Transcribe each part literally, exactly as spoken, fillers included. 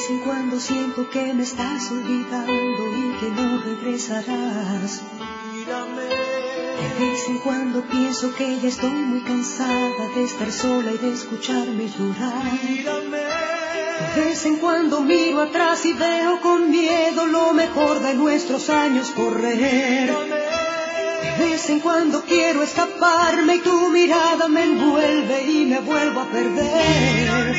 vez en cuando siento que me estás olvidando y que no regresarás. Mírame. De vez en cuando pienso que ya estoy muy cansada de estar sola y de escucharme llorar. Mírame. De vez en cuando miro atrás y veo con miedo lo mejor de nuestros años correr. De vez en cuando quiero escaparme y tu mirada me envuelve y me vuelvo a perder.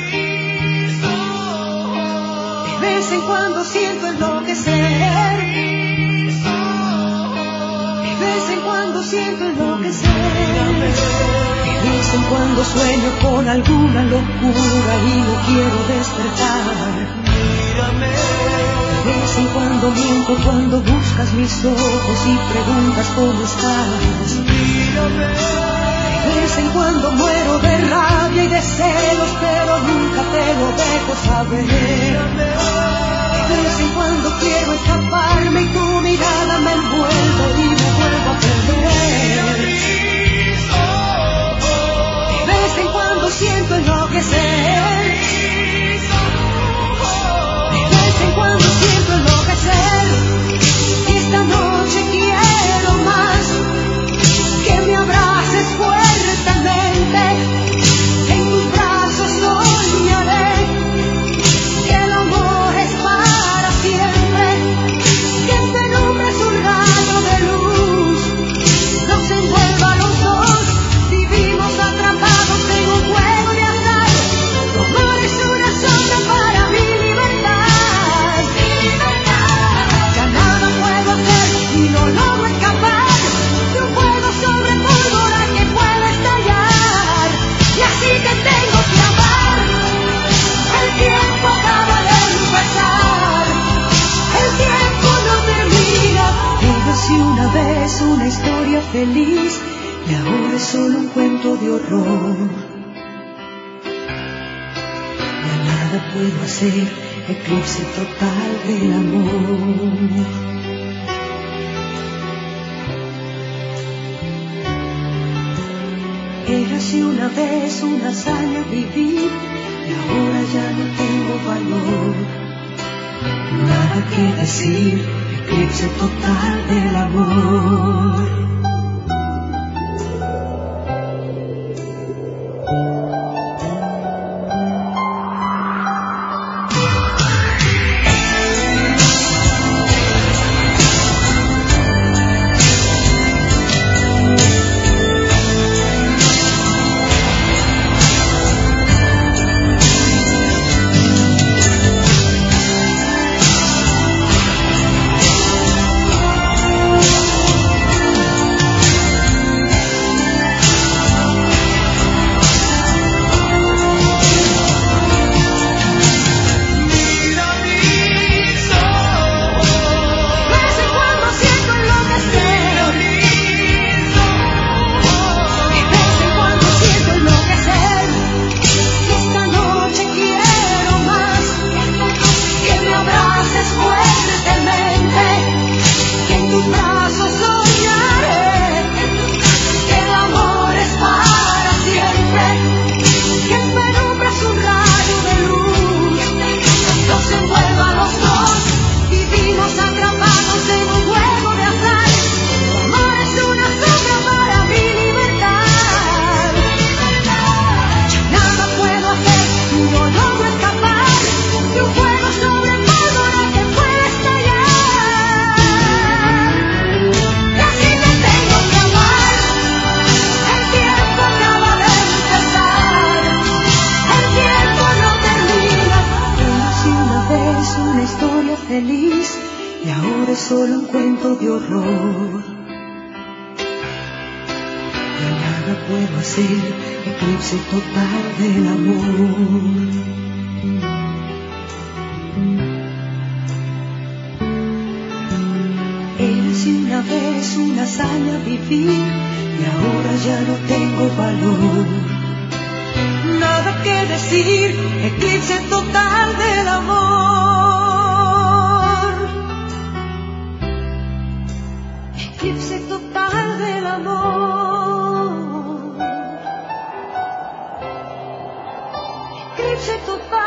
De vez en cuando siento enloquecer. De vez en cuando siento enloquecer. De vez en cuando sueño con alguna locura y no quiero despertar. Mírame. De vez en cuando miento cuando buscas mis ojos y preguntas cómo estás. Mírame. De vez en cuando muero de rabia y de celos, pero nunca te lo dejo saber. De vez en cuando quiero escaparme y tu mirada me envuelve y me vuelvo a perder. De vez en cuando siento enloquecer. De vez en cuando siento enloquecer. Y esta noche quiero más que me abraces fuertemente. En tus brazos soñaré que el amor es para siempre. Que en penumbra es un rayo de luz nos envuelva a los dos. Vivimos atrapados en un juego de azar. Tu amor es una sombra para mi libertad. Ya nada puedo hacer y no logro escapar de un fuego sobre pólvora que puede estallar. Y así te tengo que amar. El tiempo acaba de empezar. El tiempo no termina. Érase una vez una historia feliz y ahora es solo un cuento de horror. Ya nada puedo hacer, eclipse total del amor. Érase una vez una hazaña vivir y ahora ya no tengo valor. Nada que decir, eclipse total del amor. Eclipse total.